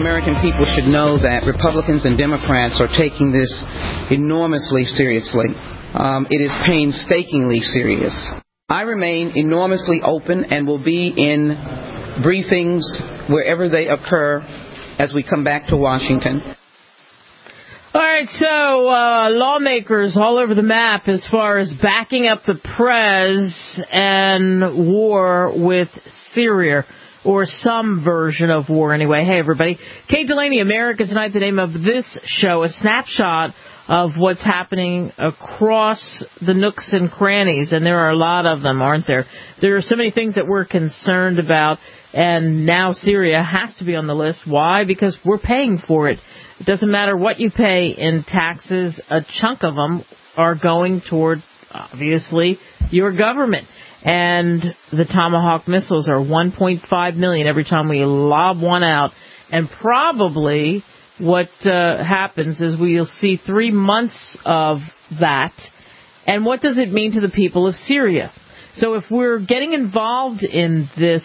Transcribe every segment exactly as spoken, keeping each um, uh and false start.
American people should know that Republicans and Democrats are taking this enormously seriously. Um, it is painstakingly serious. I remain enormously open and will be in briefings wherever they occur as we come back to Washington. All right, so uh, lawmakers all over the map as far as backing up the Prez and war with Syria, or some version of war anyway. Hey, everybody. Kate Delaney, America Tonight, the name of this show, a snapshot of what's happening across the nooks and crannies, and there are a lot of them, aren't there? There are so many things that we're concerned about, and now Syria has to be on the list. Why? Because we're paying for it. It doesn't matter what you pay in taxes. A chunk of them are going toward, obviously, your government. And the Tomahawk missiles are one point five million dollars every time we lob one out. And probably what uh, happens is we'll see three months of that. And what does it mean to the people of Syria? So if we're getting involved in this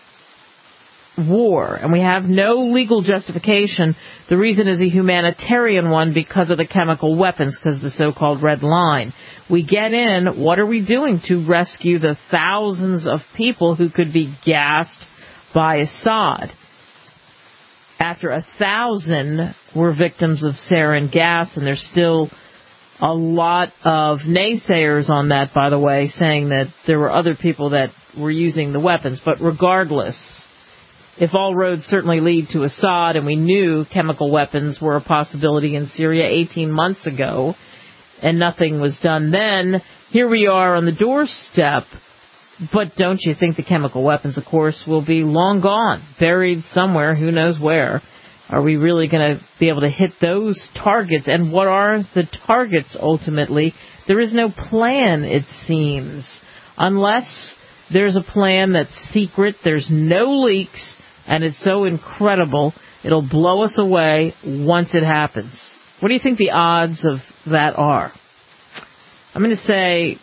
war, and we have no legal justification, the reason is a humanitarian one because of the chemical weapons, because of the so-called red line. We get in, what are we doing to rescue the thousands of people who could be gassed by Assad? After a thousand were victims of sarin gas, and there's still a lot of naysayers on that, by the way, saying that there were other people that were using the weapons. But regardless, if all roads certainly lead to Assad, and we knew chemical weapons were a possibility in Syria eighteen months ago, and nothing was done then, here we are on the doorstep. But don't you think the chemical weapons, of course, will be long gone, buried somewhere, who knows where? Are we really going to be able to hit those targets? And what are the targets ultimately? There is no plan, it seems, unless there's a plan that's secret, there's no leaks, and it's so incredible, it'll blow us away once it happens. What do you think the odds of that are? I'm going to say,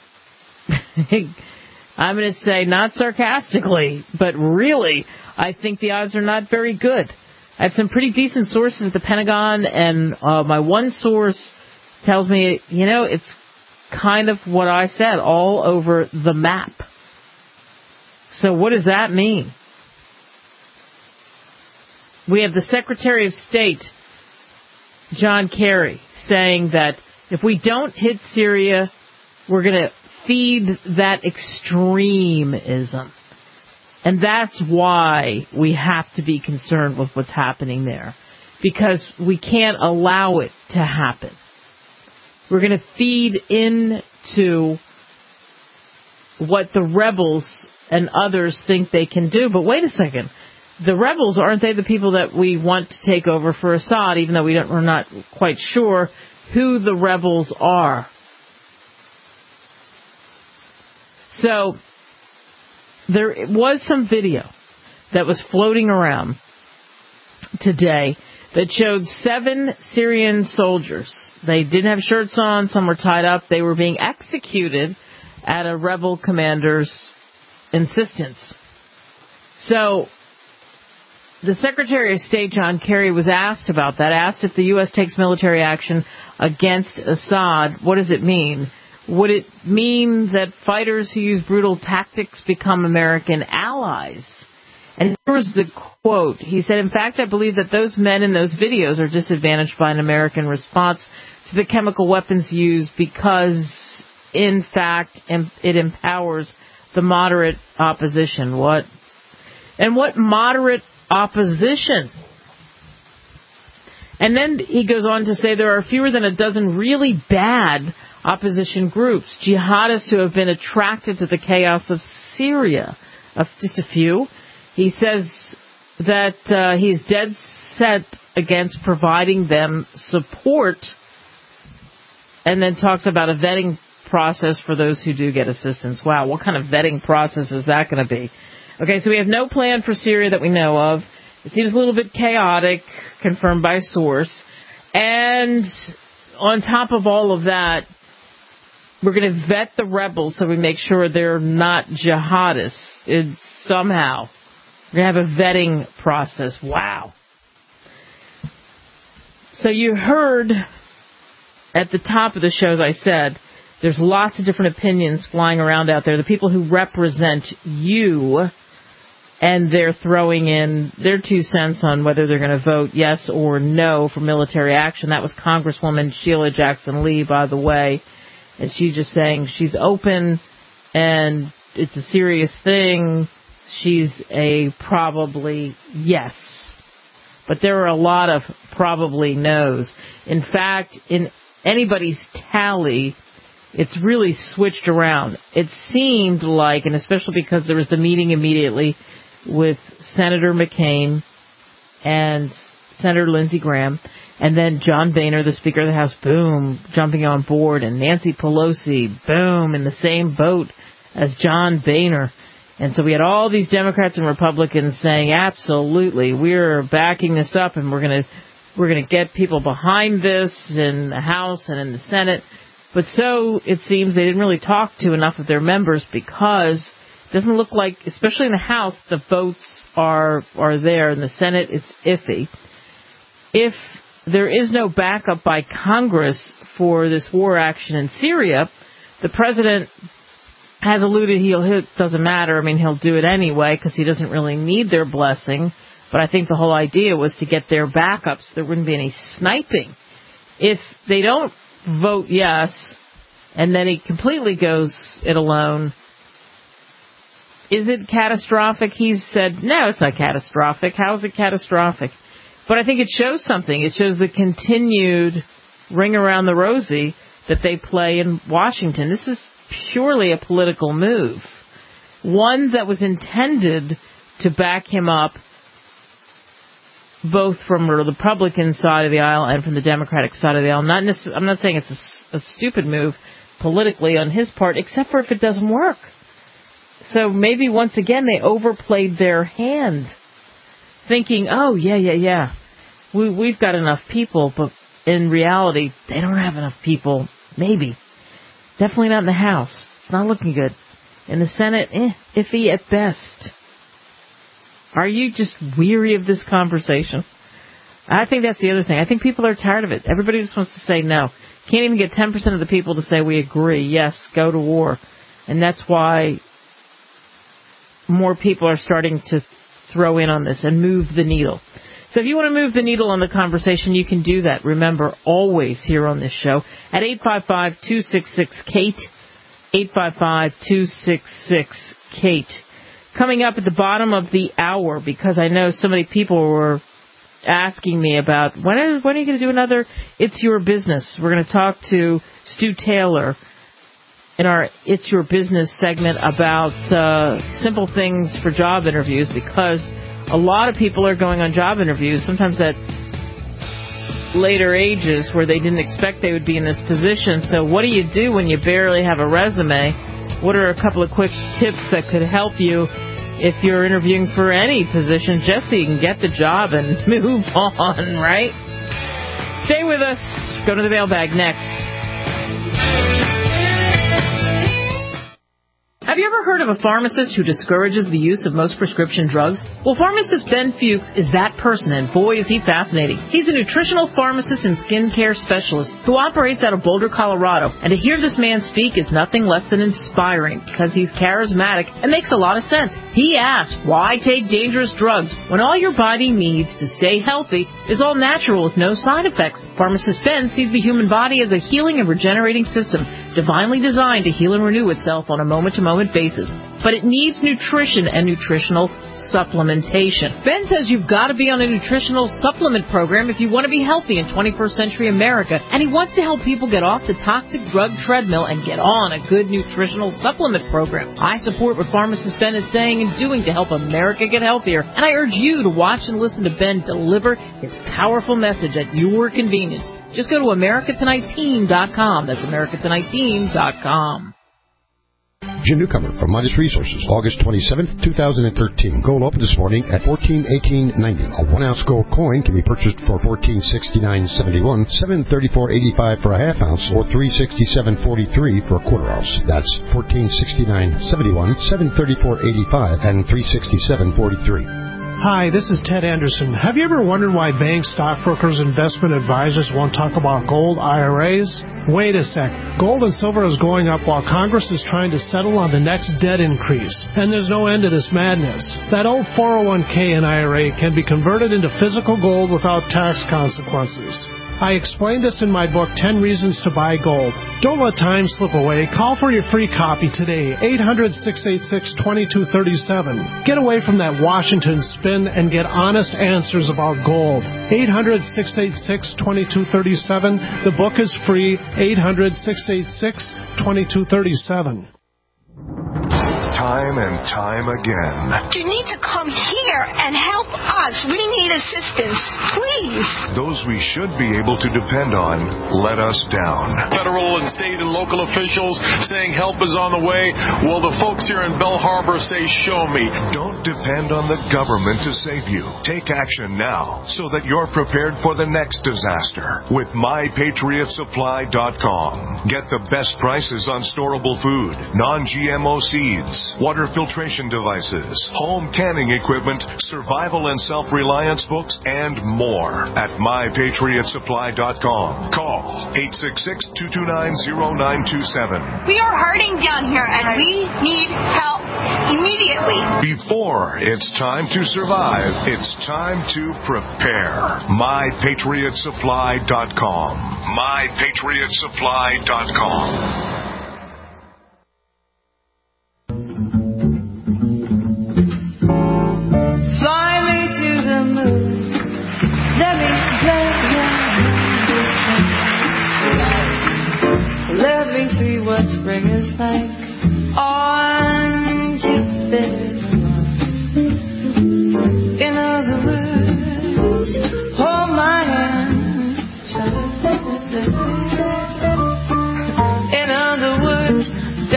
I'm going to say not sarcastically, but really, I think the odds are not very good. I have some pretty decent sources at the Pentagon, and uh, my one source tells me, you know, it's kind of what I said, all over the map. So what does that mean? We have the Secretary of State, John Kerry, saying that if we don't hit Syria, we're going to feed that extremism. And that's why we have to be concerned with what's happening there, because we can't allow it to happen. We're going to feed into what the rebels and others think they can do. But wait a second. The rebels, aren't they the people that we want to take over for Assad, even though we don't, we're not quite sure who the rebels are? So there was some video that was floating around today that showed seven Syrian soldiers. They didn't have shirts on. Some were tied up. They were being executed at a rebel commander's insistence. So the Secretary of State, John Kerry, was asked about that, asked if the U S takes military action against Assad. What does it mean? Would it mean that fighters who use brutal tactics become American allies? And here was the quote. He said, in fact, I believe that those men in those videos are disadvantaged by an American response to the chemical weapons used because, in fact, it empowers the moderate opposition. What? And what moderate opposition? And then he goes on to say there are fewer than a dozen really bad opposition groups, jihadists who have been attracted to the chaos of Syria. Of just a few. He says that uh, he's dead set against providing them support, and then talks about a vetting process for those who do get assistance. Wow, what kind of vetting process is that going to be? Okay, so we have no plan for Syria that we know of. It seems a little bit chaotic, confirmed by a source. And on top of all of that, we're going to vet the rebels so we make sure they're not jihadists. It's somehow. We're going to have a vetting process. Wow. So you heard at the top of the show, as I said, there's lots of different opinions flying around out there. The people who represent you, and they're throwing in their two cents on whether they're going to vote yes or no for military action. That was Congresswoman Sheila Jackson Lee, by the way. And she's just saying she's open and it's a serious thing. She's a probably yes. But there are a lot of probably no's. In fact, in anybody's tally, it's really switched around. It seemed like, and especially because there was the meeting immediately with Senator McCain and Senator Lindsey Graham, and then John Boehner, the Speaker of the House, boom, jumping on board, and Nancy Pelosi, boom, in the same boat as John Boehner. And so we had all these Democrats and Republicans saying, absolutely, we're backing this up, and we're going to we're going to get people behind this in the House and in the Senate. But so it seems they didn't really talk to enough of their members, because it doesn't look like, especially in the House, the votes are are there. In the Senate, it's iffy. If there is no backup by Congress for this war action in Syria, the president has alluded he'll, it doesn't matter. I mean, he'll do it anyway because he doesn't really need their blessing. But I think the whole idea was to get their backups. There wouldn't be any sniping. If they don't vote yes, and then he completely goes it alone, is it catastrophic? He's said, no, it's not catastrophic. How is it catastrophic? But I think it shows something. It shows the continued ring around the rosy that they play in Washington. This is purely a political move, one that was intended to back him up both from the Republican side of the aisle and from the Democratic side of the aisle. Not necess- I'm not saying it's a, a stupid move politically on his part, except for if it doesn't work. So maybe once again they overplayed their hand, thinking, oh, yeah, yeah, yeah, we, we've got enough people, but in reality, they don't have enough people, maybe. Definitely not in the House. It's not looking good. In the Senate, eh, iffy at best. Are you just weary of this conversation? I think that's the other thing. I think people are tired of it. Everybody just wants to say no. Can't even get ten percent of the people to say we agree, yes, go to war. And that's why more people are starting to throw in on this and move the needle. So if you want to move the needle on the conversation, you can do that. Remember, always here on this show at eight five five, two six six, Kate, eight five five, two six six, Kate. Coming up at the bottom of the hour, because I know so many people were asking me about, when are, when are you going to do another It's Your Business? We're going to talk to Stu Taylor in our It's Your Business segment about uh, simple things for job interviews, because a lot of people are going on job interviews, sometimes at later ages where they didn't expect they would be in this position. So what do you do when you barely have a resume? What are a couple of quick tips that could help you if you're interviewing for any position, just so you can get the job and move on, right? Stay with us. Go to the mailbag next. Have you ever heard of a pharmacist who discourages the use of most prescription drugs? Well, pharmacist Ben Fuchs is that person, and boy, is he fascinating. He's a nutritional pharmacist and skincare specialist who operates out of Boulder, Colorado. And to hear this man speak is nothing less than inspiring, because he's charismatic and makes a lot of sense. He asks, why take dangerous drugs when all your body needs to stay healthy is all natural with no side effects? Pharmacist Ben sees the human body as a healing and regenerating system, divinely designed to heal and renew itself on a moment-to-moment basis, but it needs nutrition and nutritional supplementation. Ben says you've got to be on a nutritional supplement program if you want to be healthy in twenty-first century America, and he wants to help people get off the toxic drug treadmill and get on a good nutritional supplement program. I support what pharmacist Ben is saying and doing to help America get healthier, and I urge you to watch and listen to Ben deliver his powerful message at your convenience. Just go to America Tonight Team dot com. That's America Tonight Team dot com. Jim Newcomer from Midas Resources, August twenty-seventh, two thousand thirteen. Gold opened this morning at fourteen eighteen ninety. A one-ounce gold coin can be purchased for fourteen sixty-nine seventy-one, seven thirty-four eighty-five for a half ounce, or three sixty-seven forty-three for a quarter ounce. That's fourteen sixty-nine seventy-one, seven thirty-four eighty-five, and three sixty-seven forty-three. Hi, this is Ted Anderson. Have you ever wondered why banks, stockbrokers, investment advisors won't talk about gold I R As? Wait a sec. Gold and silver is going up while Congress is trying to settle on the next debt increase. And there's no end to this madness. That old four oh one k and I R A can be converted into physical gold without tax consequences. I explained this in my book, ten Reasons to Buy Gold. Don't let time slip away. Call for your free copy today, eight hundred, six eight six, two two three seven. Get away from that Washington spin and get honest answers about gold. eight hundred, six eight six, two two three seven. The book is free, eight hundred, six eight six, two two three seven. Time and time again. You need to come here and help us. We need assistance, please. Those we should be able to depend on let us down. Federal and state and local officials saying help is on the way. Well, the folks here in Belle Harbor say, show me. Don't depend on the government to save you. Take action now so that you're prepared for the next disaster with my patriot supply dot com. Get the best prices on storable food, non G M O seeds, water filtration devices, home canning equipment, survival and self-reliance books, and more at my patriot supply dot com. Call eight six six, two two nine, zero nine two seven. We are hurting down here, and we need help immediately. Before it's time to survive, it's time to prepare. my patriot supply dot com. my patriot supply dot com. What spring is like on Jupiter. In other words, hold my hand. In other words,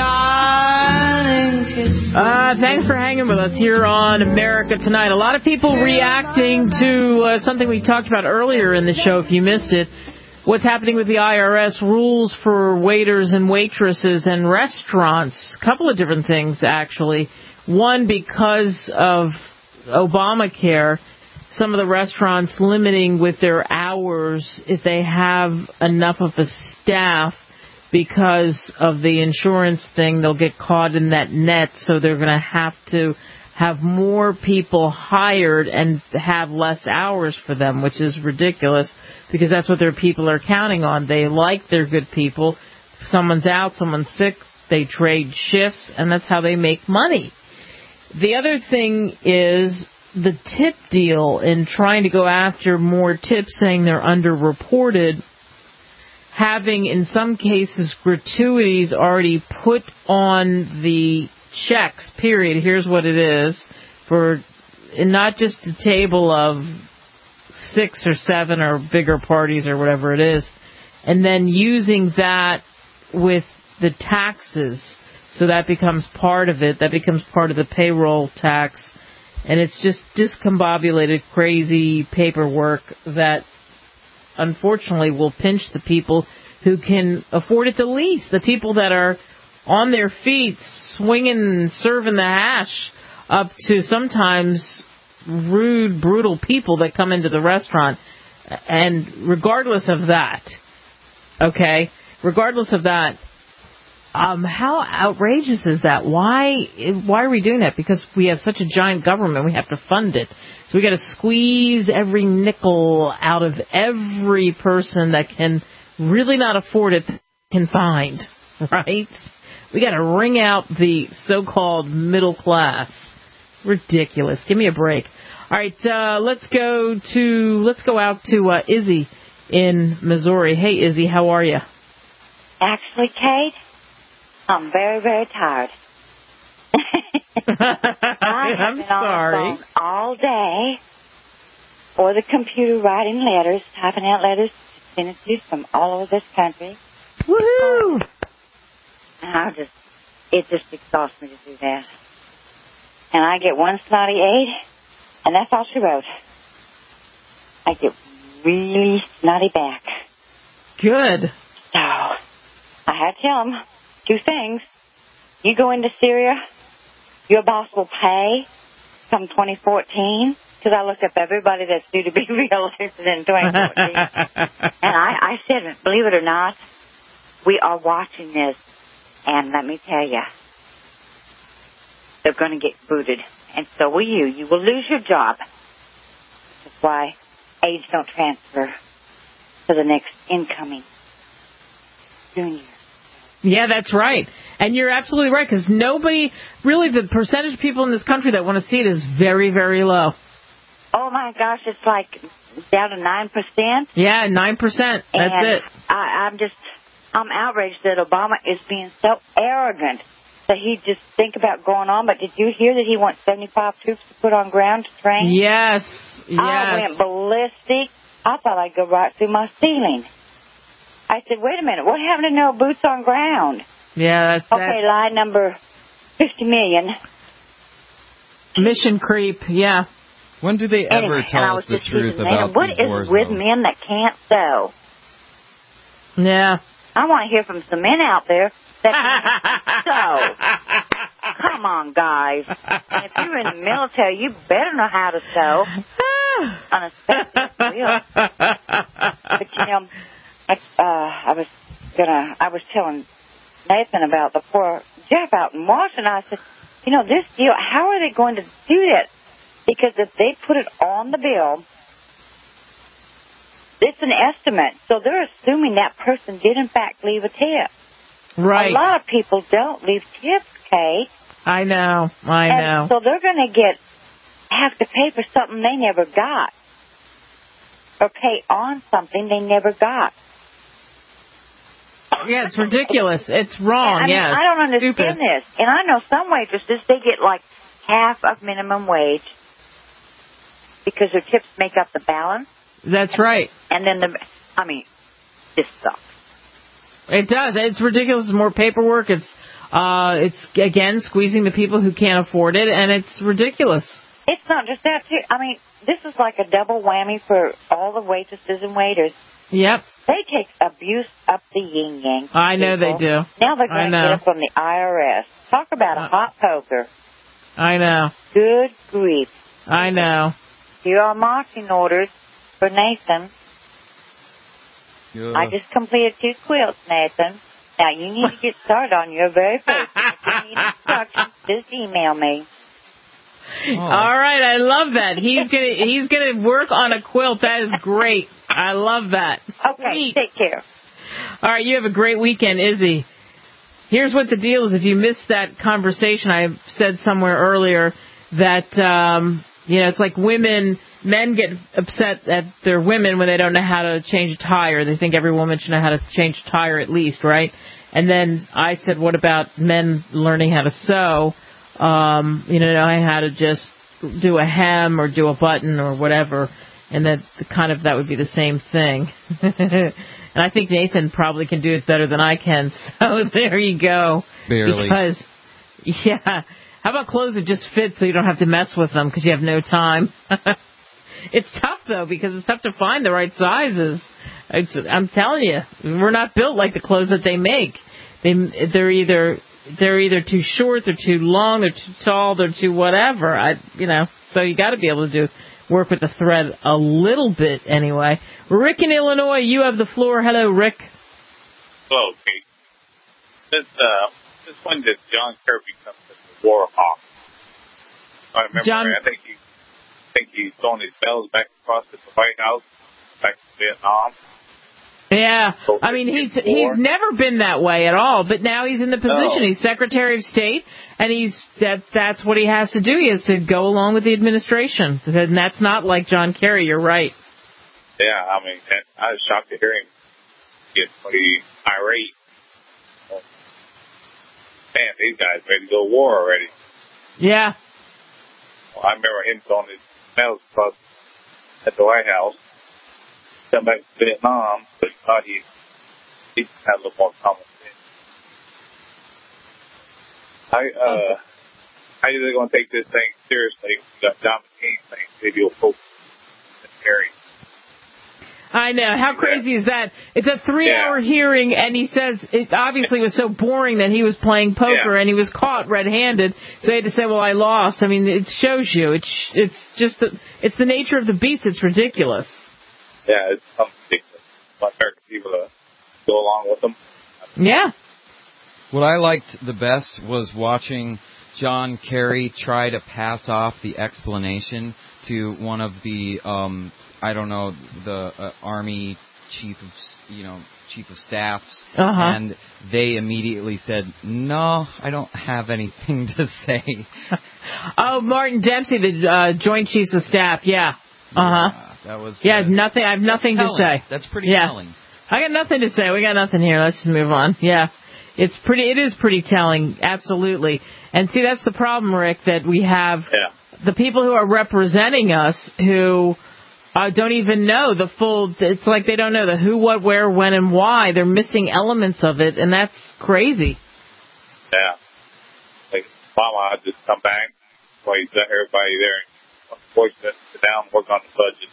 darling, kiss me. Uh, thanks for hanging with us here on America Tonight. A lot of people reacting to uh, something we talked about earlier in the show, if you missed it. What's happening with the I R S rules for waiters and waitresses and restaurants. A couple of different things, actually. One, because of Obamacare, some of the restaurants limiting with their hours if they have enough of a staff because of the insurance thing. They'll get caught in that net, so they're going to have to have more people hired and have less hours for them, which is ridiculous because that's what their people are counting on. They like their good people. If someone's out, someone's sick, they trade shifts, and that's how they make money. The other thing is the tip deal in trying to go after more tips, saying they're underreported, having in some cases gratuities already put on the checks, period. Here's what it is for not just a table of six or seven or bigger parties or whatever it is, and then using that with the taxes. So that becomes part of it. That becomes part of the payroll tax. And it's just discombobulated, crazy paperwork that unfortunately will pinch the people who can afford it the least. The people that are on their feet, swinging and serving the hash, up to sometimes rude, brutal people that come into the restaurant. And regardless of that, okay, regardless of that, um, how outrageous is that? Why, why are we doing that? Because we have such a giant government, we have to fund it. So we got to squeeze every nickel out of every person that can really not afford it, can find, right? We got to wring out the so-called middle class. Ridiculous. Give me a break. All right, uh, let's go to let's go out to uh, Izzy in Missouri. Hey, Izzy, how are you? Actually, Kate, I'm very, very tired. I have I'm been sorry. on the phone all day, or the computer writing letters, typing out letters to senators from all over this country. Woohoo! And I just, it just exhausts me to do that. And I get one snotty aid, and that's all she wrote. I get really snotty back. Good. So, I had to tell them two things. You go into Syria, your boss will pay come twenty fourteen because I looked up everybody that's due to be reelected in twenty fourteen. And I, I said, believe it or not, we are watching this, and let me tell you, they're going to get booted. And so will you. You will lose your job. That's why aides don't transfer to the next incoming junior. Yeah, that's right. And you're absolutely right, because nobody, really, the percentage of people in this country that want to see it is very, very low. Oh, my gosh, it's like down to nine percent. Yeah, nine percent. That's and it. I, I'm just, I'm outraged that Obama is being so arrogant that he just think about going on. But did you hear that he wants seventy-five troops to put on ground to train? Yes, yes. I went ballistic. I thought I'd go right through my ceiling. I said, wait a minute, what happened to no boots on ground? Yeah, that's... Okay, that's... lie number fifty million. Mission creep, yeah. When do they ever anyway, tell us the truth about what these is wars, with though? men that can't sew? Yeah. I want to hear from some men out there that can sew. Come on, guys. And if you're in the military, you better know how to sew. On a special wheel. But, you know, I, uh, I was gonna, I was telling Nathan about the poor Jeff out in Washington. I said, you know, this deal, how are they going to do that? Because if they put it on the bill, it's an estimate. So they're assuming that person did, in fact, leave a tip. Right. A lot of people don't leave tips, Kay. I know. I and know. So they're going to get, have to pay for something they never got. Or pay on something they never got. Yeah, it's ridiculous. It's wrong. I mean, yeah, I don't understand stupid. this. And I know some waitresses, they get like half of minimum wage because their tips make up the balance. That's right. And then the, I mean, this sucks. It does. It's ridiculous. It's more paperwork. It's, uh, it's again squeezing the people who can't afford it, and it's ridiculous. It's not just that too. I mean, this is like a double whammy for all the waitresses and waiters. Yep. They take abuse up the yin yang. I know people. they do. Now they're going to get it from the I R S. Talk about a hot poker. I know. Good grief. I know. Here are marching orders for Nathan. Yeah. I just completed two quilts, Nathan. Now you need to get started on your very first. If you need instructions, just email me. Oh. All right, I love that. He's gonna he's gonna work on a quilt. That is great. I love that. Okay, Sweet. take care. All right, you have a great weekend, Izzy. Here's what the deal is. If you missed that conversation, I said somewhere earlier that um, you know it's like women, men get upset at their women when they don't know how to change a tire. They think every woman should know how to change a tire at least, right? And then I said, what about men learning how to sew? Um, you know, I had to just do a hem or do a button or whatever, and that kind of that would be the same thing. And I think Nathan probably can do it better than I can. So there you go. Barely. Because, yeah, how about clothes that just fit so you don't have to mess with them because you have no time? It's tough though because it's tough to find the right sizes. It's, I'm telling you, we're not built like the clothes that they make. They they're either. They're either too short, they're too long, they're too tall, they're too whatever. I, you know, so you got to be able to do work with the thread a little bit anyway. Rick in Illinois, you have the floor. Hello, Rick. Hello, Kate. This, uh, this when did John Kirby come to the War Hawk? I remember. John, I think he, I think he's throwing his bells back across to the White House, back to Vietnam. Yeah, I mean, he's he's never been that way at all, but now he's in the position. No. He's Secretary of State, and he's that that's what he has to do. He has to go along with the administration, and that's not like John Kerry. You're right. Yeah, I mean, I was shocked to hear him get pretty irate. Man, these guys ready to go to war already. Yeah. Well, I remember him throwing his bells across at the White House. Come back to Vietnam, but he thought he he had a little more common sense. I uh, how are they going to take this thing seriously? You got John McCain saying video post and Kerry. I know. How crazy is that? It's a three-hour yeah. hearing, and he says it obviously was so boring that he was playing poker yeah. and he was caught red-handed. So he had to say, "Well, I lost." I mean, it shows you. It's it's just the it's the nature of the beast. It's ridiculous. Yeah, it's something ridiculous. My American people to go along with them. Yeah. What I liked the best was watching John Kerry try to pass off the explanation to one of the, um, I don't know, the uh, Army chief of, you know, chief of staffs, uh-huh. and they immediately said, "No, I don't have anything to say." Oh, Martin Dempsey, the uh, Joint Chiefs of Staff, yeah, uh huh. Yeah, that was. Yeah, uh, nothing. I have nothing to say. That's pretty yeah. telling. I got nothing to say. We got nothing here. Let's just move on. Yeah. It's pretty, it is pretty telling. Absolutely. And see, that's the problem, Rick, that we have yeah. the people who are representing us who uh, don't even know the full, it's like they don't know the who, what, where, when, and why. They're missing elements of it, and that's crazy. Yeah. Like, Obama, I just come back, while he's got everybody there, and force them to sit down and work on the budget.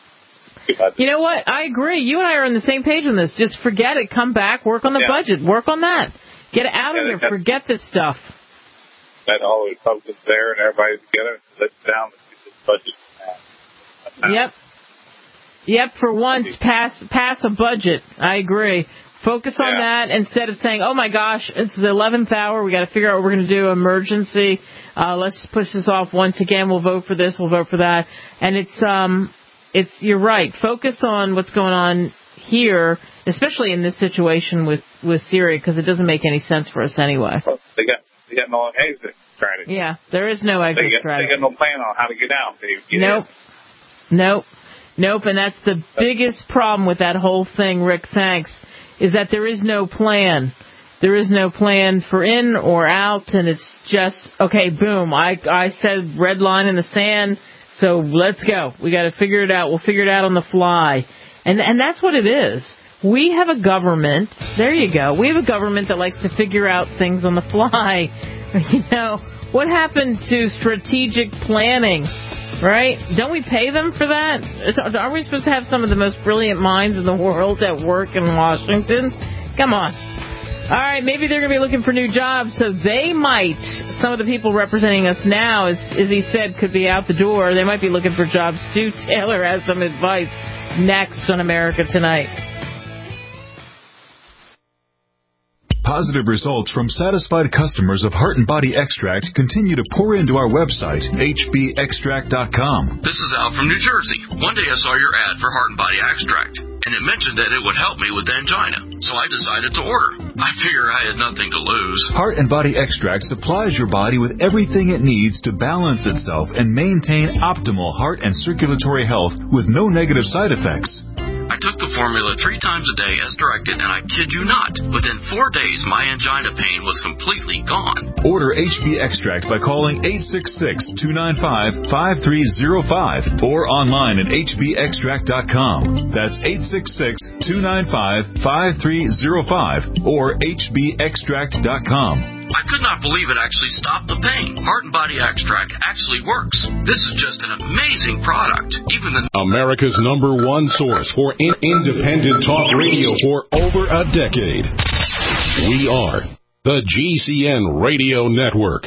You know what? I agree. You and I are on the same page on this. Just forget it. Come back. Work on the yeah. budget. Work on that. Get it out yeah, of here. Forget this stuff. Let all the Republicans there and everybody together. Let's sit down and get this budget passed. Yep. Yep. For once, pass pass a budget. I agree. Focus on yeah. that instead of saying, "Oh my gosh, it's the eleventh hour. We got to figure out what we're going to do. Emergency. Uh, let's just push this off once again. We'll vote for this. We'll vote for that." And it's um. It's you're right. Focus on what's going on here, especially in this situation with, with Syria, because it doesn't make any sense for us anyway. Well, they got they got no exit strategy. Yeah, there is no exit they got, strategy. They got no plan on how to get out. They get nope, in. nope, nope. And that's the biggest problem with that whole thing, Rick. Thanks, is that there is no plan. There is no plan for in or out, and it's just okay. Boom! I I said red line in the sand. So let's go. We got to figure it out. We'll figure it out on the fly. And and that's what it is. We have a government. There you go. We have a government that likes to figure out things on the fly. You know, what happened to strategic planning, right? Don't we pay them for that? Are we supposed to have some of the most brilliant minds in the world at work in Washington? Come on. All right, maybe they're going to be looking for new jobs, so they might, some of the people representing us now, as, as he said, could be out the door. They might be looking for jobs, too. Taylor has some advice next on America Tonight. Positive results from satisfied customers of Heart and Body Extract continue to pour into our website, H B extract dot com. This is Al from New Jersey. One day I saw your ad for Heart and Body Extract, and it mentioned that it would help me with angina, so I decided to order. I figure I had nothing to lose. Heart and Body Extract supplies your body with everything it needs to balance itself and maintain optimal heart and circulatory health with no negative side effects. I took the formula three times a day as directed, and I kid you not, within four days my angina pain was completely gone. Order H B Extract by calling eight six six, two nine five, five three zero five or online at H B extract dot com. That's eight six six, two nine five, five three zero five or H B extract dot com. I could not believe it actually stopped the pain. Heart and Body Extract actually works. This is just an amazing product. Even the America's number one source for in- independent talk radio for over a decade. We are the G C N Radio Network.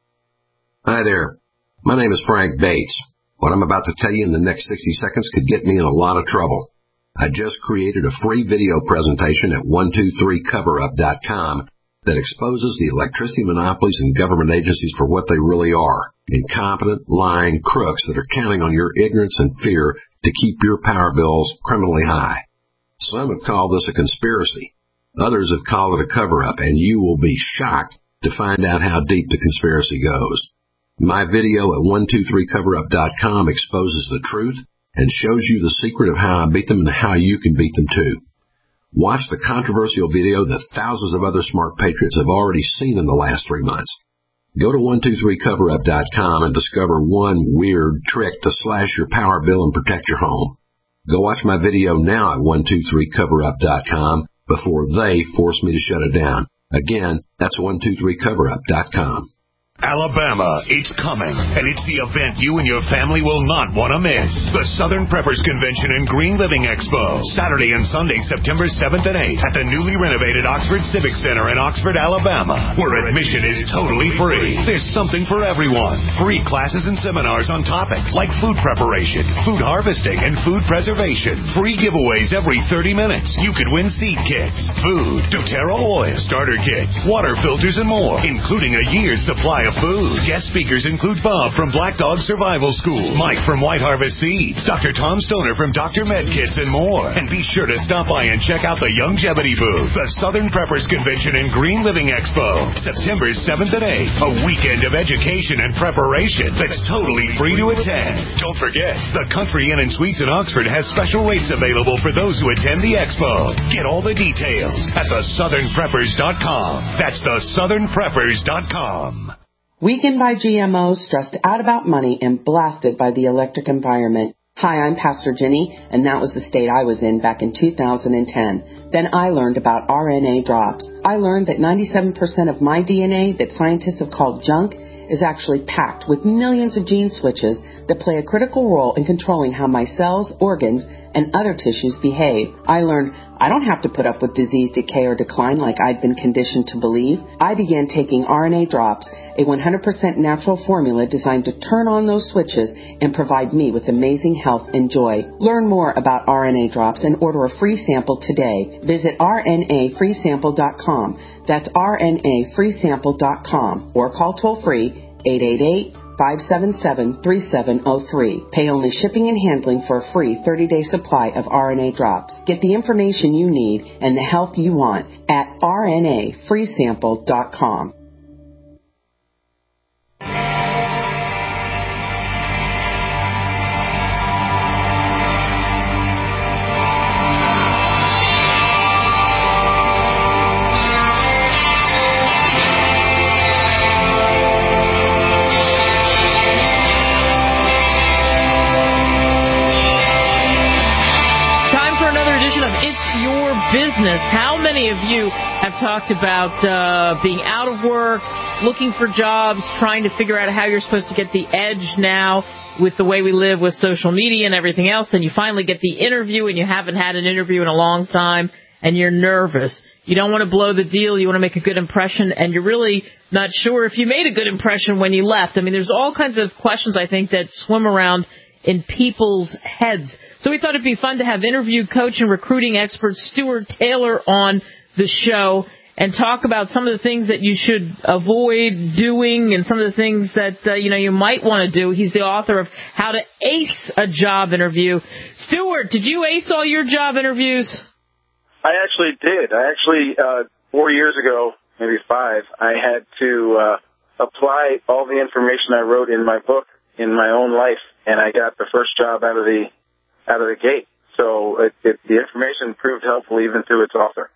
Hi there. My name is Frank Bates. What I'm about to tell you in the next sixty seconds could get me in a lot of trouble. I just created a free video presentation at one two three cover up dot com that exposes the electricity monopolies and government agencies for what they really are, incompetent, lying crooks that are counting on your ignorance and fear to keep your power bills criminally high. Some have called this a conspiracy. Others have called it a cover-up, and you will be shocked to find out how deep the conspiracy goes. My video at one two three cover up dot com exposes the truth and shows you the secret of how I beat them and how you can beat them too. Watch the controversial video that thousands of other smart patriots have already seen in the last three months. Go to one two three cover up dot com and discover one weird trick to slash your power bill and protect your home. Go watch my video now at one two three cover up dot com before they force me to shut it down. Again, that's one two three cover up dot com. Alabama, it's coming, and it's the event you and your family will not want to miss. The Southern Preppers Convention and Green Living Expo, Saturday and Sunday, September seventh and eighth, at the newly renovated Oxford Civic Center in Oxford, Alabama, where admission is totally free. There's something for everyone. Free classes and seminars on topics like food preparation, food harvesting, and food preservation. Free giveaways every thirty minutes. You could win seed kits, food, doTERRA oil, starter kits, water filters, and more, including a year's supply of food. Guest speakers include Bob from Black Dog Survival School, Mike from White Harvest Seeds, Doctor Tom Stoner from Doctor Med Kits, and more. And be sure to stop by and check out the Youngevity booth. The Southern Preppers Convention and Green Living Expo, September seventh and eighth. A weekend of education and preparation that's totally free to attend. Don't forget, the Country Inn and Suites in Oxford has special rates available for those who attend the expo. Get all the details at the southern preppers dot com. That's the southern preppers dot com. Weakened by G M Os, stressed out about money, and blasted by the electric environment. Hi, I'm Pastor Jenny, and that was the state I was in back in two thousand ten. Then I learned about R N A drops. I learned that ninety-seven percent of my D N A that scientists have called junk is actually packed with millions of gene switches that play a critical role in controlling how my cells, organs, and other tissues behave. I learned I don't have to put up with disease, decay, or decline like I'd been conditioned to believe. I began taking R N A drops, a one hundred percent natural formula designed to turn on those switches and provide me with amazing health and joy. Learn more about R N A drops and order a free sample today. Visit R N A free sample dot com. That's R N A free sample dot com or call toll-free eight eight eight, five seven seven, three seven zero three. Pay only shipping and handling for a free thirty-day supply of R N A drops. Get the information you need and the health you want at R N A free sample dot com. Business. How many of you have talked about uh, being out of work, looking for jobs, trying to figure out how you're supposed to get the edge now with the way we live with social media and everything else? Then you finally get the interview and you haven't had an interview in a long time and you're nervous. You don't want to blow the deal. You want to make a good impression, and you're really not sure if you made a good impression when you left. I mean, there's all kinds of questions, I think, that swim around in people's heads. So we thought it'd be fun to have interview coach and recruiting expert Stuart Taylor on the show and talk about some of the things that you should avoid doing and some of the things that, uh, you know, you might want to do. He's the author of How to Ace a Job Interview. Stuart, did you ace all your job interviews? I actually did. I actually, uh, four years ago, maybe five, I had to uh, apply all the information I wrote in my book in my own life, and I got the first job out of the out of the gate. So it, it, the information proved helpful even through its author.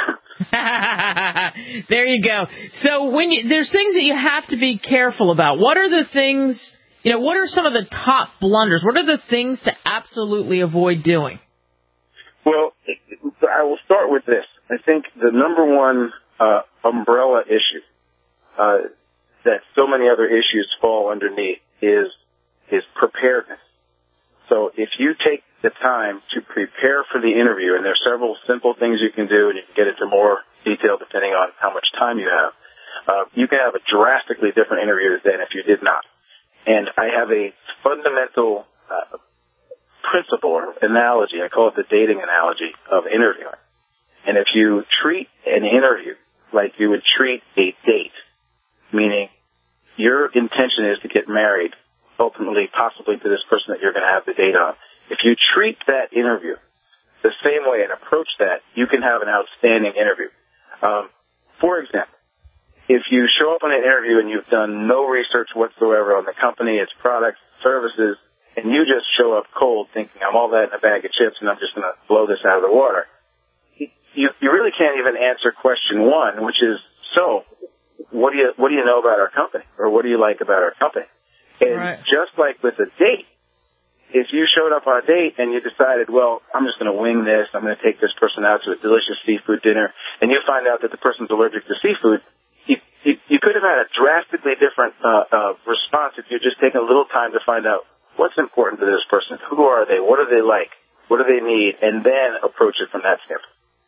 There you go. So when you, there's things that you have to be careful about. What are the things, you know, what are some of the top blunders? What are the things to absolutely avoid doing? Well, I will start with this. I think the number one uh, umbrella issue uh, that so many other issues fall underneath is is preparedness. So if you take the time to prepare for the interview, and there are several simple things you can do, and you can get into more detail depending on how much time you have, uh, you can have a drastically different interview than if you did not. And I have a fundamental uh, principle or analogy, I call it the dating analogy of interviewing. And if you treat an interview like you would treat a date, meaning your intention is to get married, ultimately, possibly to this person that you're going to have the date on. If you treat that interview the same way and approach that, you can have an outstanding interview. Um, for example, if you show up on an interview and you've done no research whatsoever on the company, its products, services, and you just show up cold thinking, I'm all that in a bag of chips and I'm just going to blow this out of the water, you, you really can't even answer question one, which is, so, what do you, what do you know about our company? Or what do you like about our company? And right. Just like with a date, if you showed up on a date and you decided, well, I'm just going to wing this, I'm going to take this person out to a delicious seafood dinner, and you find out that the person's allergic to seafood, you you, you could have had a drastically different uh, uh, response if you'd just taken a little time to find out what's important to this person, who are they, what do they like, what do they need, and then approach it from that standpoint.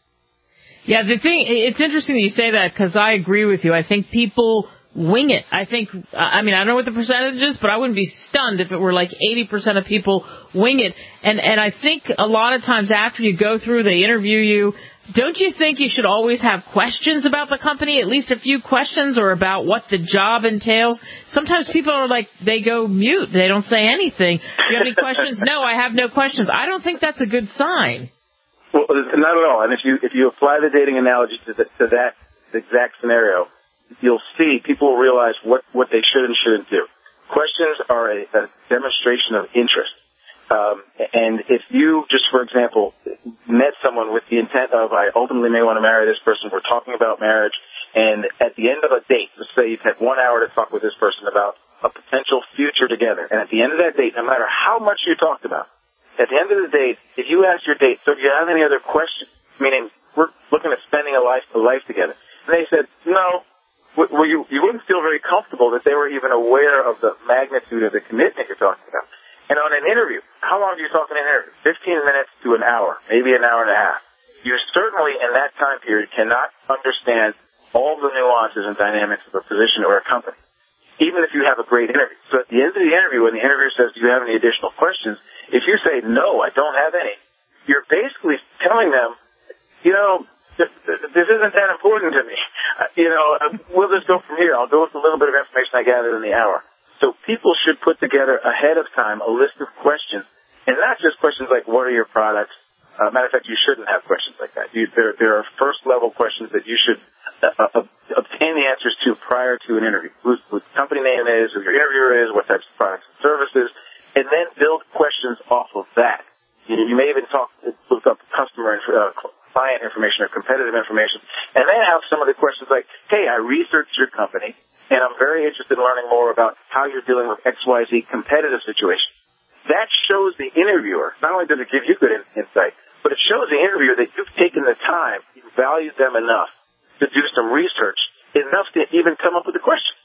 Yeah, the thing, it's interesting that you say that because I agree with you. I think people wing it. I think, I mean, I don't know what the percentage is, but I wouldn't be stunned if it were like eighty percent of people wing it. And, and I think a lot of times after you go through, they interview you. Don't you think you should always have questions about the company, at least a few questions, or about what the job entails? Sometimes people are like, they go mute. They don't say anything. Do you have any questions? No, I have no questions. I don't think that's a good sign. Well, not at all. And if you if you apply the dating analogy to, the, to that exact scenario, you'll see people will realize what, what they should and shouldn't do. Questions are a, a demonstration of interest. Um, and if you just, for example, met someone with the intent of, I ultimately may want to marry this person, we're talking about marriage, and at the end of a date, let's say you've had one hour to talk with this person about a potential future together, and at the end of that date, no matter how much you talked about, at the end of the date, if you ask your date, so do you have any other questions? Meaning, we're looking at spending a life, a life together. And they said, no. Well, you, you wouldn't feel very comfortable that they were even aware of the magnitude of the commitment you're talking about. And on an interview, how long do you talk in an interview? fifteen minutes to an hour, maybe an hour and a half. You certainly, in that time period, cannot understand all the nuances and dynamics of a position or a company, even if you have a great interview. So at the end of the interview, when the interviewer says, do you have any additional questions? If you say, no, I don't have any, you're basically telling them, you know, this isn't that important to me. Uh, you know, we'll just go from here. I'll go with a little bit of information I gathered in the hour. So people should put together ahead of time a list of questions, and not just questions like, what are your products? Uh, matter of fact, you shouldn't have questions like that. You, there, there are first-level questions that you should uh, uh, obtain the answers to prior to an interview. Who, who the company name is, who your interviewer is, what types of products and services, and then build questions off of that. You, you may even talk, look up customer uh, client information or competitive information, and then have some of the questions like, hey, I researched your company, and I'm very interested in learning more about how you're dealing with X Y Z competitive situation. That shows the interviewer, not only does it give you good in, insight, but it shows the interviewer that you've taken the time, you value them enough to do some research, enough to even come up with a question.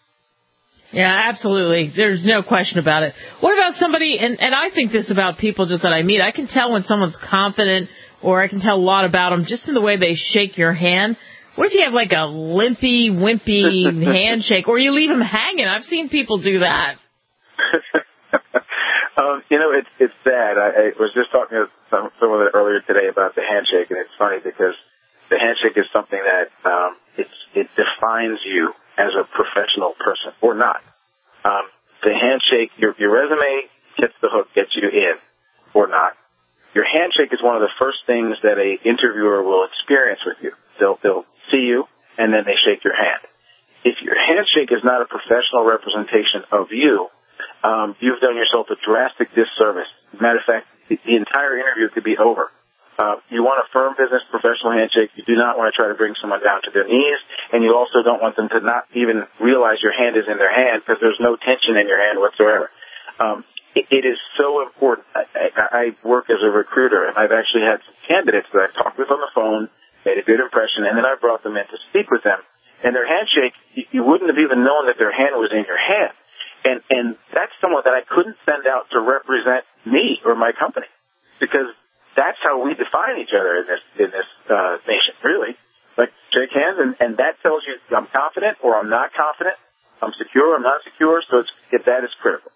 Yeah, absolutely. There's no question about it. What about somebody, and, and I think this about people just that I meet, I can tell when someone's confident, or I can tell a lot about them just in the way they shake your hand. What if you have like a limpy, wimpy handshake, or you leave them hanging? I've seen people do that. um, you know, it's it's sad. I, I was just talking to some, someone earlier today about the handshake, and it's funny because the handshake is something that um, it's, it defines you as a professional person, or not. Um, the handshake, your, your resume gets the hook, gets you in, or not. Your handshake is one of the first things that a interviewer will experience with you. They'll, they'll see you, and then they shake your hand. If your handshake is not a professional representation of you, um, you've done yourself a drastic disservice. As a matter of fact, the, the entire interview could be over. Uh, you want a firm business professional handshake. You do not want to try to bring someone down to their knees, and you also don't want them to not even realize your hand is in their hand because there's no tension in your hand whatsoever. Um, it, it is so important. I, I, I work as a recruiter, and I've actually had some candidates that I've talked with on the phone, made a good impression, and then I brought them in to speak with them. And their handshake, you, you wouldn't have even known that their hand was in your hand. And, and that's someone that I couldn't send out to represent me or my company, because that's how we define each other in this in this uh, nation, really. Like, shake hands, and, and that tells you I'm confident or I'm not confident, I'm secure, I'm not secure, so it's, if that is critical.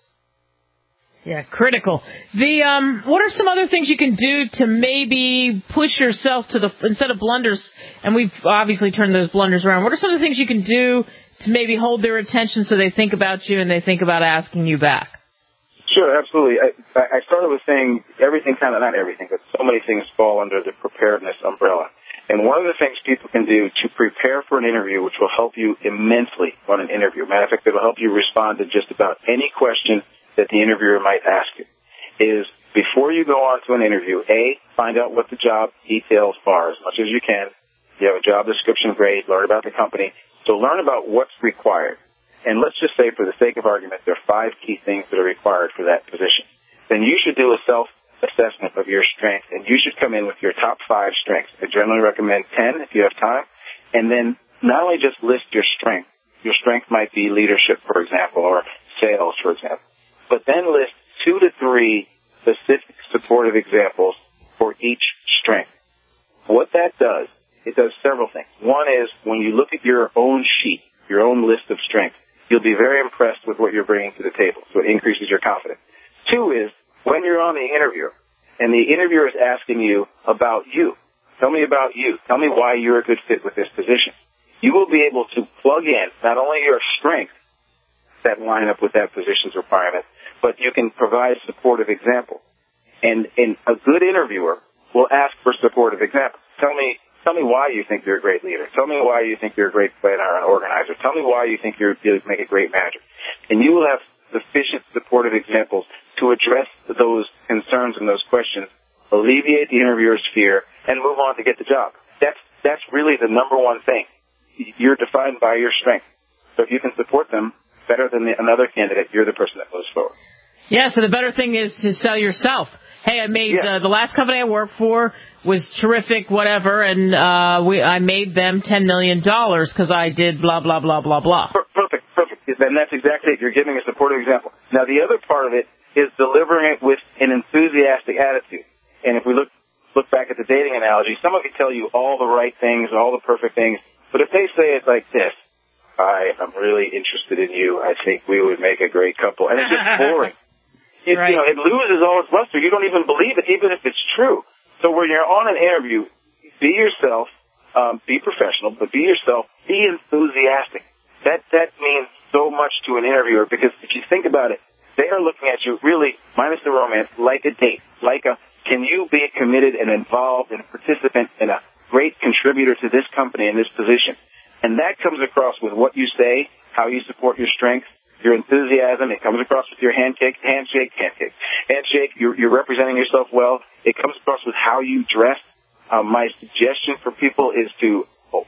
Yeah, critical. The um, what are some other things you can do to maybe push yourself to the, instead of blunders, and we've obviously turned those blunders around, what are some of the things you can do to maybe hold their attention so they think about you and they think about asking you back? Sure, absolutely. I, I started with saying everything kind of, not everything, but so many things fall under the preparedness umbrella. And one of the things people can do to prepare for an interview, which will help you immensely on an interview, matter of fact, it will help you respond to just about any question that the interviewer might ask you, is before you go on to an interview, A, find out what the job details are as much as you can. If you have a job description, great. Learn about the company. So learn about what's required. And let's just say, for the sake of argument, there are five key things that are required for that position. Then you should do a self-assessment of your strengths, and you should come in with your top five strengths. I generally recommend ten if you have time, and then not only just list your strength. Your strength might be leadership, for example, or sales, for example. But then list two to three specific supportive examples for each strength. What that does, it does several things. One is when you look at your own sheet, your own list of strengths, you'll be very impressed with what you're bringing to the table. So it increases your confidence. Two is when you're on the interview and the interviewer is asking you about you. Tell me about you. Tell me why you're a good fit with this position. You will be able to plug in not only your strengths that line up with that position's requirements, but you can provide supportive examples. And, and a good interviewer will ask for supportive examples. Tell me, tell me why you think you're a great leader. Tell me why you think you're a great planner and organizer. Tell me why you think you're, you make a great manager. And you will have sufficient supportive examples to address those concerns and those questions, alleviate the interviewer's fear, and move on to get the job. That's, that's really the number one thing. You're defined by your strength. So if you can support them better than the, another candidate, you're the person that moves forward. Yeah, so the better thing is to sell yourself. Hey, I made yeah. uh, the last company I worked for was terrific, whatever, and uh, we I made them ten million dollars because I did blah, blah, blah, blah, blah. Perfect, perfect. And that's exactly it. You're giving a supportive example. Now, the other part of it is delivering it with an enthusiastic attitude. And if we look look back at the dating analogy, someone could tell you all the right things, all the perfect things, but if they say it like this, I am really interested in you, I think we would make a great couple, and it's just boring. It, right. You know, it loses all its luster. You don't even believe it, even if it's true. So when you're on an interview, be yourself, um, be professional, but be yourself, be enthusiastic. That that means so much to an interviewer because if you think about it, they are looking at you really, minus the romance, like a date, like a, can you be committed and involved and a participant and a great contributor to this company in this position? And that comes across with what you say, how you support your strengths, your enthusiasm. It comes across with your handshake, handshake, handshake, handshake. You're, you're representing yourself well. It comes across with how you dress. Um, my suggestion for people is to,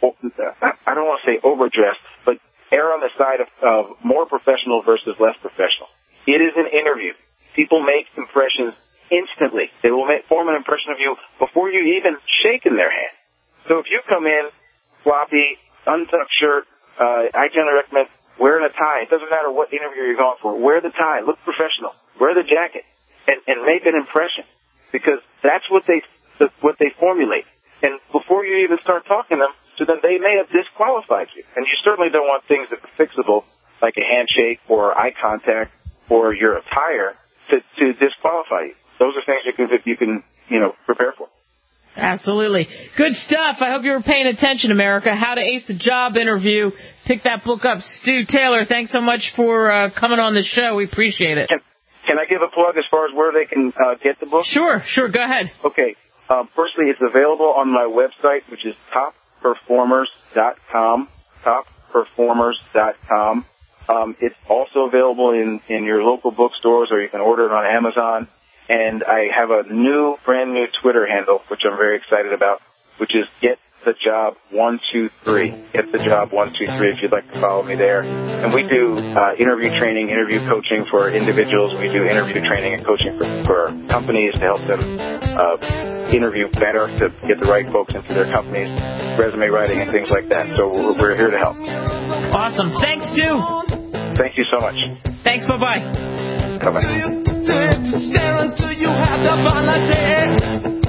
I don't want to say overdress, but err on the side of, of more professional versus less professional. It is an interview. People make impressions instantly. They will make, form an impression of you before you even shake in their hand. So if you come in sloppy, untucked shirt, uh, I generally recommend wearing a tie. It doesn't matter what interview you're going for. Wear the tie. Look professional. Wear the jacket. And, and make an impression. Because that's what they, what they formulate. And before you even start talking to them, so then they may have disqualified you. And you certainly don't want things that are fixable, like a handshake or eye contact or your attire, to, to disqualify you. Those are things you can, you can, you know, prepare for. Absolutely. Good stuff. I hope you were paying attention, America. How to Ace the Job interview. Pick that book up. Stu Taylor, thanks so much for uh, coming on the show. We appreciate it. Can, can I give a plug as far as where they can uh, get the book? Sure, sure. Go ahead. Okay. Um, firstly, it's available on my website, which is top performers dot com, top performers dot com. Um, it's also available in, in your local bookstores, or you can order it on Amazon. And I have a new, brand new Twitter handle, which I'm very excited about, which is Get the Job one two three. Get the Job one two three if you'd like to follow me there. And we do uh, interview training, interview coaching for individuals. We do interview training and coaching for, for companies to help them uh, interview better, to get the right folks into their companies, resume writing and things like that. So we're, we're here to help. Awesome. Thanks, Stu. Thank you so much. Thanks. Bye-bye. Bye-bye. Stare until you have the balance.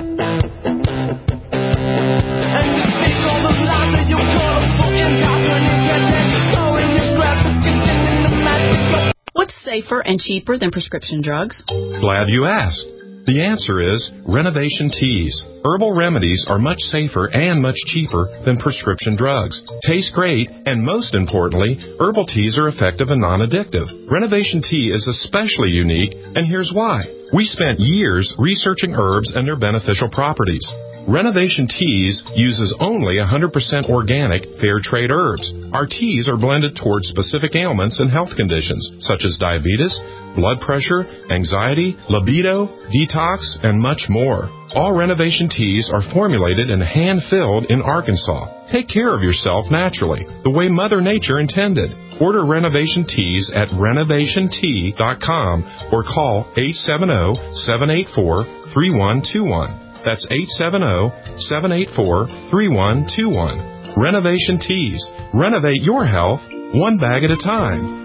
And you speak all the lies that you call for indoctrinated. So in your breath, in the magic. What's safer and cheaper than prescription drugs? Glad you asked. The answer is Renovation Teas. Herbal remedies are much safer and much cheaper than prescription drugs. Taste great, and most importantly, herbal teas are effective and non-addictive. Renovation Tea is especially unique, and here's why. We spent years researching herbs and their beneficial properties. Renovation Teas uses only one hundred percent organic, fair trade herbs. Our teas are blended towards specific ailments and health conditions, such as diabetes, blood pressure, anxiety, libido, detox, and much more. All Renovation Teas are formulated and hand-filled in Arkansas. Take care of yourself naturally, the way Mother Nature intended. Order Renovation Teas at renovation tea dot com or call eight seven zero, seven eight four, three one two one. That's eight seven zero, seven eight four, three one two one. Renovation Teas. Renovate your health one bag at a time.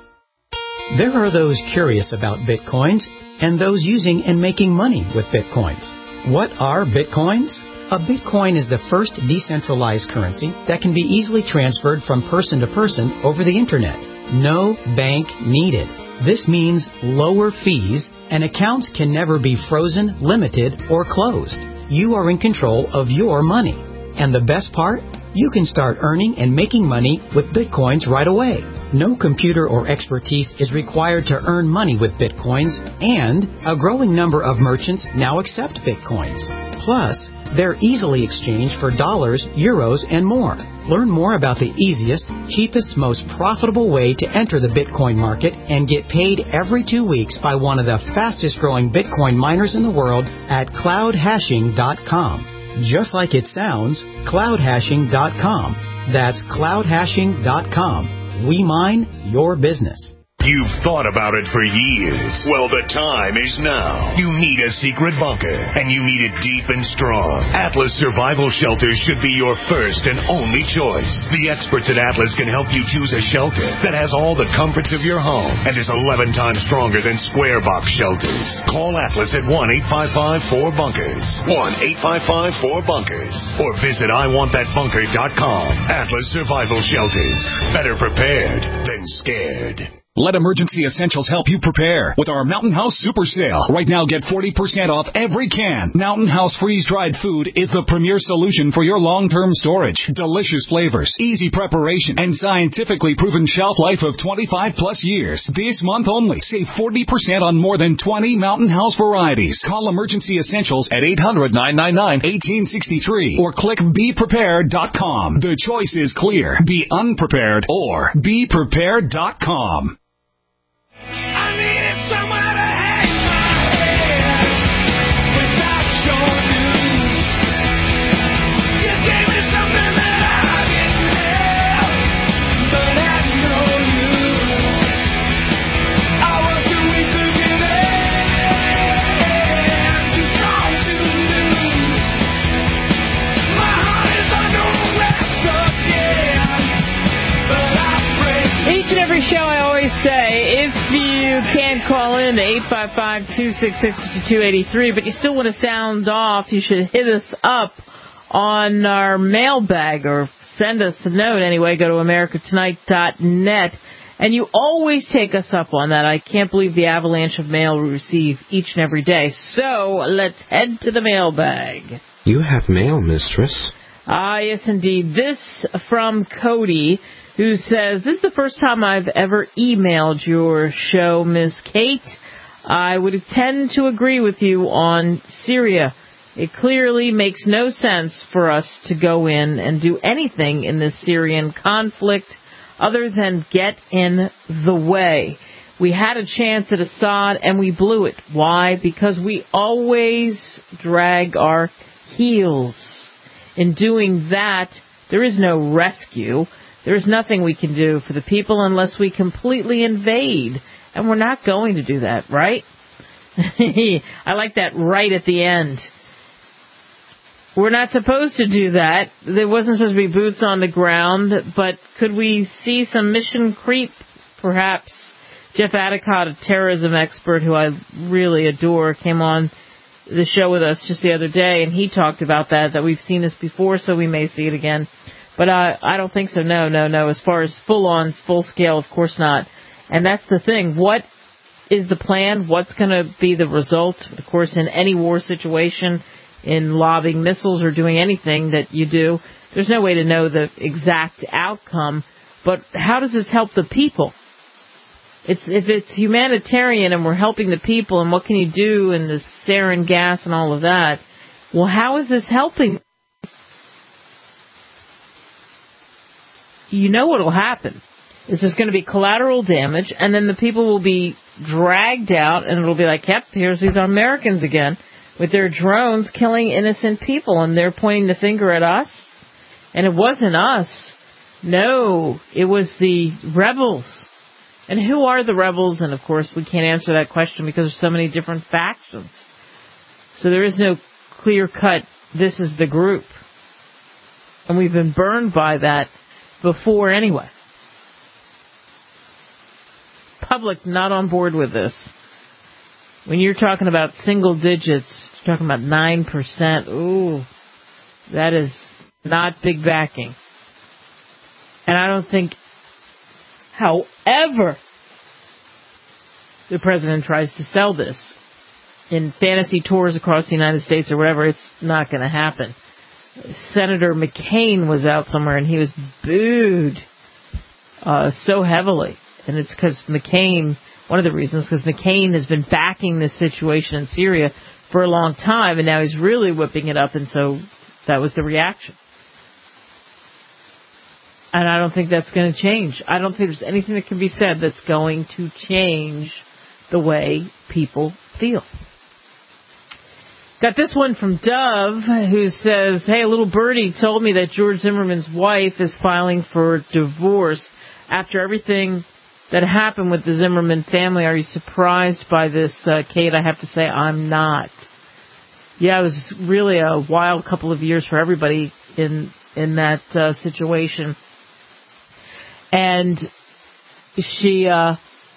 There are those curious about Bitcoins and those using and making money with Bitcoins. What are Bitcoins? A Bitcoin is the first decentralized currency that can be easily transferred from person to person over the Internet. No bank needed. This means lower fees, and accounts can never be frozen, limited, or closed. You are in control of your money. And the best part? You can start earning and making money with Bitcoins right away. No computer or expertise is required to earn money with Bitcoins, and a growing number of merchants now accept Bitcoins. Plus, they're easily exchanged for dollars, euros, and more. Learn more about the easiest, cheapest, most profitable way to enter the Bitcoin market and get paid every two weeks by one of the fastest growing Bitcoin miners in the world at cloud hashing dot com. Just like it sounds, cloud hashing dot com. That's cloud hashing dot com. We mine your business. You've thought about it for years. Well, the time is now. You need a secret bunker, and you need it deep and strong. Atlas Survival Shelters should be your first and only choice. The experts at Atlas can help you choose a shelter that has all the comforts of your home and is eleven times stronger than square box shelters. Call Atlas at one eight five five four bunkers. one eight five five four bunkers. Or visit I want that bunker dot com. Atlas Survival Shelters. Better prepared than scared. Let Emergency Essentials help you prepare with our Mountain House Super Sale. Right now, get forty percent off every can. Mountain House freeze-dried food is the premier solution for your long-term storage. Delicious flavors, easy preparation, and scientifically proven shelf life of twenty-five plus years. This month only, save forty percent on more than twenty Mountain House varieties. Call Emergency Essentials at eight hundred, nine nine nine, one eight six three or click be prepared dot com. The choice is clear. Be unprepared or be prepared dot com. I needed somewhere to hang my head without your news. You gave me something that I didn't have, but had no use. I was too weak to give in, too strong to lose. My heart is under arrest again, but I break. Each and every show I always say, if you can't call in to eight five five, two six six, five two eight three, but you still want to sound off, you should hit us up on our mailbag or send us a note anyway. Go to america tonight dot net. And you always take us up on that. I can't believe the avalanche of mail we receive each and every day. So let's head to the mailbag. You have mail, mistress. Ah, yes, indeed. This from Cody, who says, this is the first time I've ever emailed your show, Miss Kate. I would tend to agree with you on Syria. It clearly makes no sense for us to go in and do anything in this Syrian conflict other than get in the way. We had a chance at Assad and we blew it. Why? Because we always drag our heels. In doing that, there is no rescue. There's nothing we can do for the people unless we completely invade. And we're not going to do that, right? I like that right at the end. We're not supposed to do that. There wasn't supposed to be boots on the ground, but could we see some mission creep? Perhaps. Jeff Adicott, a terrorism expert who I really adore, came on the show with us just the other day, and he talked about that, that we've seen this before, so we may see it again. But uh, I don't think so. No, no, no. As far as full-on, full-scale, of course not. And that's the thing. What is the plan? What's going to be the result? Of course, in any war situation, in lobbing missiles or doing anything that you do, there's no way to know the exact outcome. But how does this help the people? It's if it's humanitarian and we're helping the people, and what can you do in the sarin gas and all of that? Well, how is this helping? You know what will happen is there's going to be collateral damage, and then the people will be dragged out, and it'll be like, yep, here's these Americans again with their drones killing innocent people, and they're pointing the finger at us. And it wasn't us. No, it was the rebels. And who are the rebels? And, of course, we can't answer that question because there's so many different factions. So there is no clear-cut, this is the group. And we've been burned by that before anyway. Public not on board with this. When you're talking about single digits, you're talking about nine percent. Ooh, that is not big backing. And I don't think, however, the president tries to sell this in fantasy tours across the United States or whatever, it's not going to happen. Senator McCain was out somewhere and he was booed uh, so heavily. And it's because McCain, one of the reasons, because McCain has been backing this situation in Syria for a long time, and now he's really whipping it up, and so that was the reaction. And I don't think that's going to change. I don't think there's anything that can be said that's going to change the way people feel. Got this one from Dove, who says, hey, a little birdie told me that George Zimmerman's wife is filing for divorce. After everything that happened with the Zimmerman family, are you surprised by this, uh, Kate? I have to say I'm not. Yeah, it was really a wild couple of years for everybody in in that uh, situation. And she uh,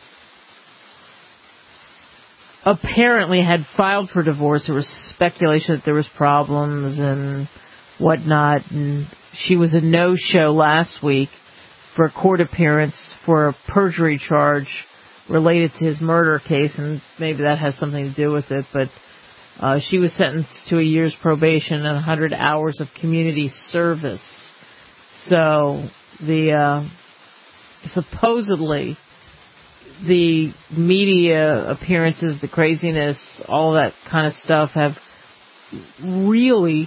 apparently had filed for divorce. There was speculation that there was problems and whatnot. And she was a no-show last week for a court appearance for a perjury charge related to his murder case, and maybe that has something to do with it. But uh, she was sentenced to a year's probation and one hundred hours of community service. So the uh, supposedly the media appearances, the craziness, all that kind of stuff have really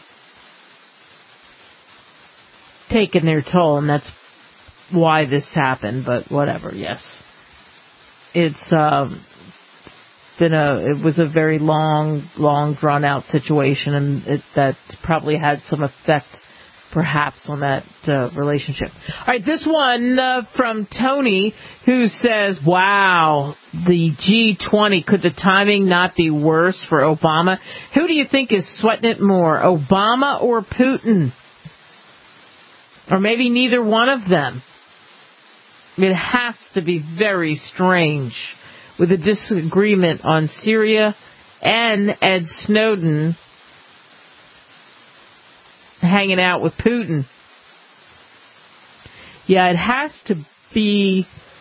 taken their toll, and that's why this happened. But whatever, yes. It's um, been a, it was a very long, long, drawn-out situation, and it, that's probably had some effect, perhaps, on that uh, relationship. All right, this one uh, from Tony, who says, wow, the G twenty, could the timing not be worse for Obama? Who do you think is sweating it more, Obama or Putin? Or maybe neither one of them. It has to be very strange with a disagreement on Syria and Ed Snowden hanging out with Putin. Yeah, it has to be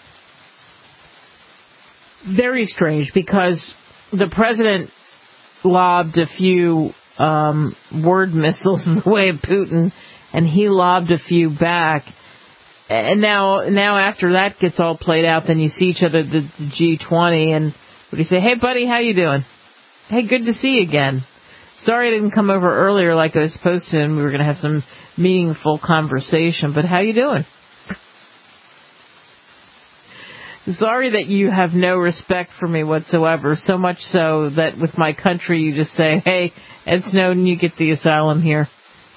very strange because the president lobbed a few um, word missiles in the way of Putin, and he lobbed a few back. And now, now after that gets all played out, then you see each other at the, the G twenty, and what do you say? Hey, buddy, how you doing? Hey, good to see you again. Sorry I didn't come over earlier like I was supposed to, and we were going to have some meaningful conversation, but how you doing? Sorry that you have no respect for me whatsoever, so much so that with my country you just say, hey, Ed Snowden, you get the asylum here.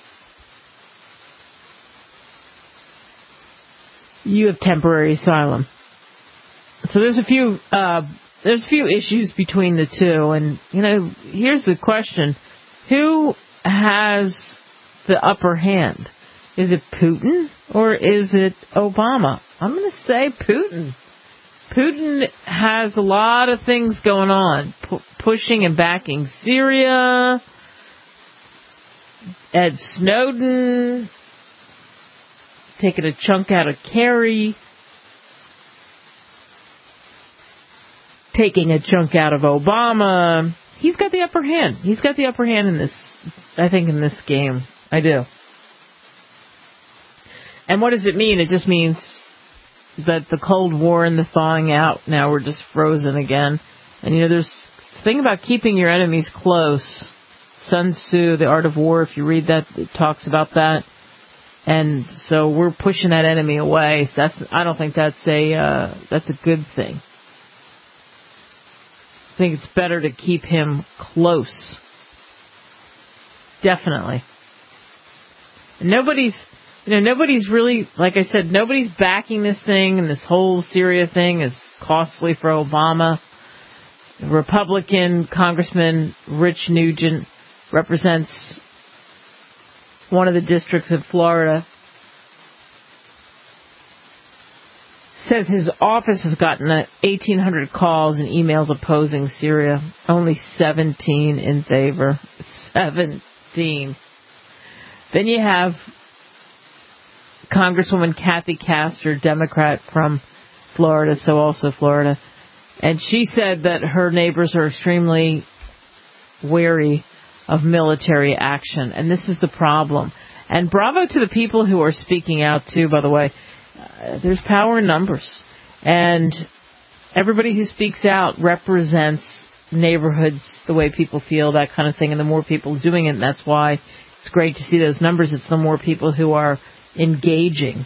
You have temporary asylum. So there's a few uh, there's a few issues between the two, and you know, here's the question: who has the upper hand? Is it Putin or is it Obama? I'm going to say Putin. Putin has a lot of things going on, pu- pushing and backing Syria, Ed Snowden, taking a chunk out of Kerry, taking a chunk out of Obama. He's got the upper hand. He's got the upper hand in this, I think, in this game. I do. And what does it mean? It just means that the Cold War and the thawing out, now we're just frozen again. And, you know, there's the thing about keeping your enemies close. Sun Tzu, The Art of War, if you read that, it talks about that. And so we're pushing that enemy away. So that's, I don't think that's a uh, that's a good thing. I think it's better to keep him close. Definitely. Nobody's, you know, nobody's really, like I said, nobody's backing this thing, and this whole Syria thing is costly for Obama. Republican Congressman Rich Nugent represents one of the districts of Florida, says his office has gotten eighteen hundred calls and emails opposing Syria. Only seventeen in favor. seventeen. Then you have Congresswoman Kathy Castor, Democrat from Florida, so also Florida. And she said that her neighbors are extremely wary of military action. And this is the problem. And bravo to the people who are speaking out, too, by the way. Uh, there's power in numbers. And everybody who speaks out represents neighborhoods, the way people feel, that kind of thing. And the more people doing it, and that's why it's great to see those numbers. It's the more people who are engaging.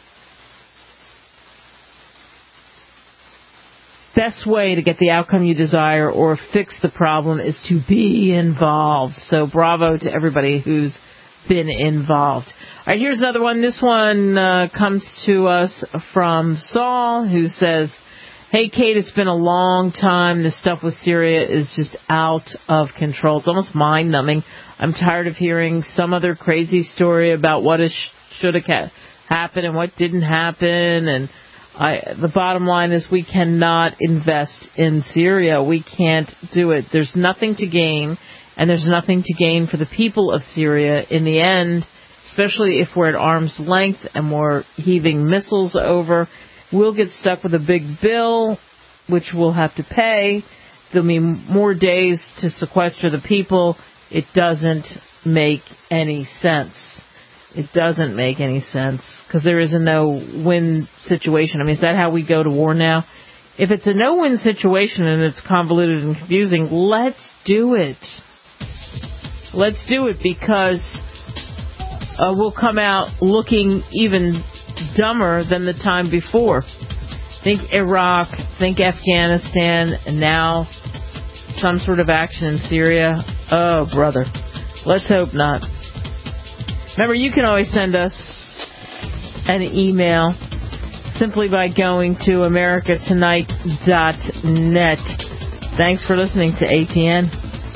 Best way to get the outcome you desire or fix the problem is to be involved. So bravo to everybody who's been involved. All right, here's another one. This one uh, comes to us from Saul, who says, hey, Kate, it's been a long time. This stuff with Syria is just out of control. It's almost mind-numbing. I'm tired of hearing some other crazy story about what is, should have ca- happened and what didn't happen. And I, the bottom line is we cannot invest in Syria. We can't do it. There's nothing to gain, and there's nothing to gain for the people of Syria in the end, especially if we're at arm's length and we're heaving missiles over. We'll get stuck with a big bill, which we'll have to pay. There'll be more days to sequester the people. It doesn't make any sense. It doesn't make any sense because there is a no-win situation. I mean, is that how we go to war now? If it's a no-win situation and it's convoluted and confusing, let's do it. Let's do it because uh, we'll come out looking even dumber than the time before. Think Iraq, think Afghanistan, and now some sort of action in Syria. Oh, brother. Let's hope not. Remember, you can always send us an email simply by going to america tonight dot net. Thanks for listening to A T N.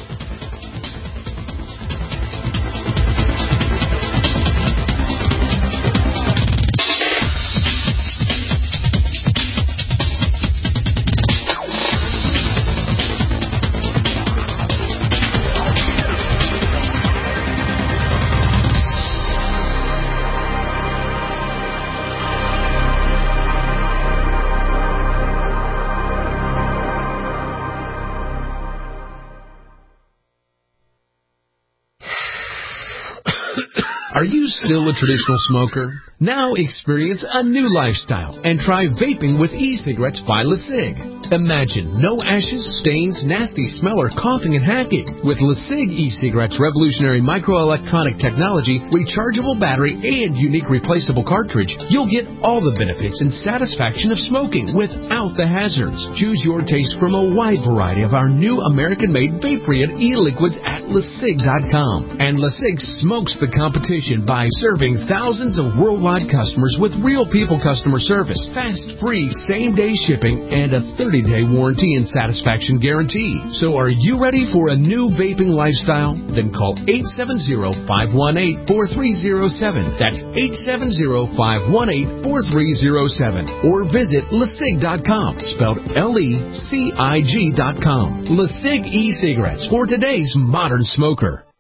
Are you still a traditional smoker? Now experience a new lifestyle and try vaping with e-cigarettes by LeSig. Imagine no ashes, stains, nasty smell, or coughing and hacking. With LeSig e-cigarettes' revolutionary microelectronic technology, rechargeable battery, and unique replaceable cartridge, you'll get all the benefits and satisfaction of smoking without the hazards. Choose your taste from a wide variety of our new American-made vape-free e-liquids at LeSig dot com. And LeSig smokes the competition by serving thousands of worldwide customers with real people customer service, fast, free, same-day shipping, and a thirty-day warranty and satisfaction guarantee. So are you ready for a new vaping lifestyle? Then call eight seven zero, five one eight, four three zero seven. That's eight seven zero, five one eight, four three zero seven. Or visit LeSig dot com, spelled L E C I G dot com. LeSig e-cigarettes for today's modern smoker.